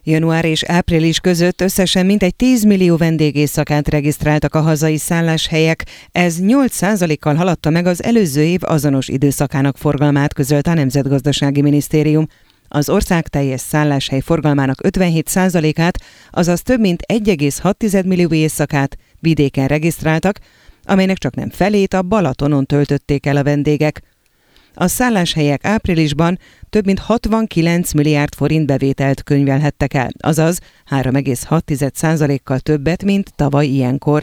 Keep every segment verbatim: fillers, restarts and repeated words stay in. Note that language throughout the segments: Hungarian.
Január és április között összesen mintegy tíz millió vendégészakát regisztráltak a hazai szálláshelyek, ez nyolc százalékkal haladta meg az előző év azonos időszakának forgalmát, közölte a Nemzetgazdasági Minisztérium. Az ország teljes szálláshely forgalmának ötvenhét százalékát, azaz több mint egy egész hat millió éjszakát vidéken regisztráltak, amelynek csak nem felét a Balatonon töltötték el a vendégek. A szálláshelyek áprilisban több mint hatvankilenc milliárd forint bevételt könyvelhettek el, azaz három egész hat százalékkal többet, mint tavaly ilyenkor.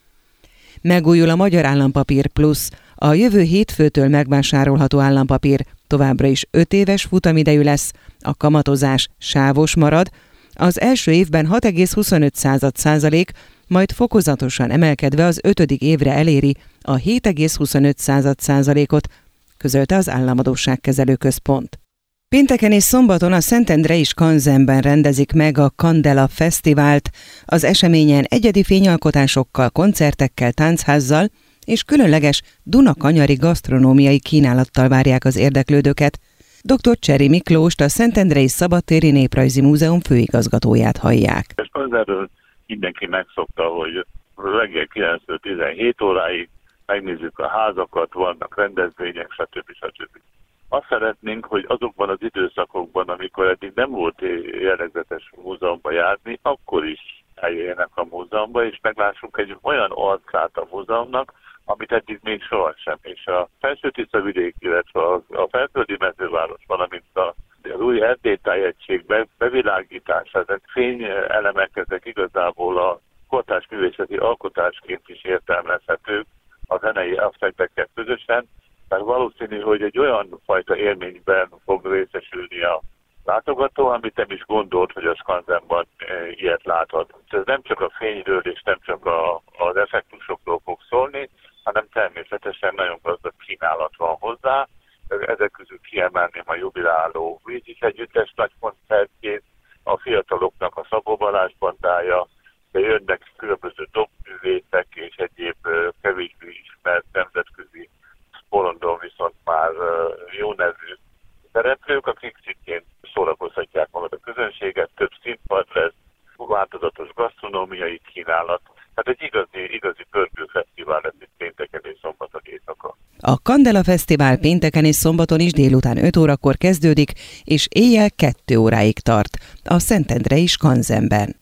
Megújul a Magyar Állampapír Plusz, a jövő hétfőtől megvásárolható állampapír továbbra is öt éves futamidejű lesz, a kamatozás sávos marad, az első évben hat egész huszonöt százalék, majd fokozatosan emelkedve az ötödik évre eléri a hét egész huszonöt százalékot, közölte az Államadósságkezelő Központ. Pénteken és szombaton a Szentendrei Skanzenben rendezik meg a Kandela Fesztivált. Az eseményen egyedi fényalkotásokkal, koncertekkel, táncházzal és különleges dunakanyari gasztronómiai kínálattal várják az érdeklődőket. dr. Cseri Miklóst, a Szentendrei Szabadtéri Néprajzi Múzeum főigazgatóját hallják. Skanzenről mindenki megszokta, hogy reggel kilenctől tizenhét óráig megnézzük a házakat, vannak rendezvények, stb. stb. Azt szeretnénk, hogy azokban az időszakokban, amikor eddig nem volt jellegzetes múzeumba járni, akkor is eljöjjenek a múzeumba, és meglássunk egy olyan arcát a múzeumnak, amit eddig még sohasem. És a Felső-Tiszavidék, illetve a, a Felföldi Mezőváros, valamint a, az új erdélytájegység be, bevilágítása, ezek fényelemek, ezek igazából a kortárs művészeti alkotásként is értelmezhetők a zenei aspektekkel közösen, mert valószínű, hogy egy olyan fajta élményben fog részesülni a látogató, amit nem is gondolt, hogy a Skanzenban ilyet láthat. Ez nem csak a fényről és nem csak a, az effektusokról fog szólni, hanem természetesen nagyon gazdag kínálat van hozzá. Ezek közül kiemelném a jubiláló Vízis Együttes nagy koncertjét, a fiataloknak a Szabó Balázs bandája, de jönnek különböző dobművészek és egyéb kevésbé ismert nemzetközi bolondon viszont már jó nevű szereplők, akik szintén szórakoztatják magad a közönséget, több színpad lesz, változatos gasztronómiai kínálat. Tehát egy igazi, igazi pörgő fesztivál lesz itt pénteken és szombaton éjszaka. A Kandela Fesztivál pénteken és szombaton is délután öt órakor kezdődik, és éjjel kettő óráig tart a Szentendrei Skanzenben.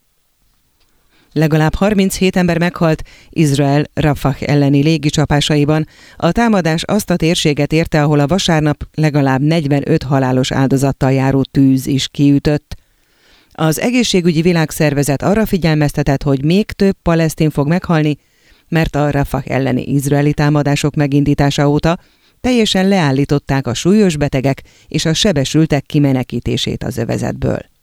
Legalább harminchét ember meghalt Izrael Rafah elleni légicsapásaiban. A támadás azt a térséget érte, ahol a vasárnap legalább negyvenöt halálos áldozattal járó tűz is kiütött. Az Egészségügyi Világszervezet arra figyelmeztetett, hogy még több palesztin fog meghalni, mert a Rafah elleni izraeli támadások megindítása óta teljesen leállították a súlyos betegek és a sebesültek kimenekítését az övezetből.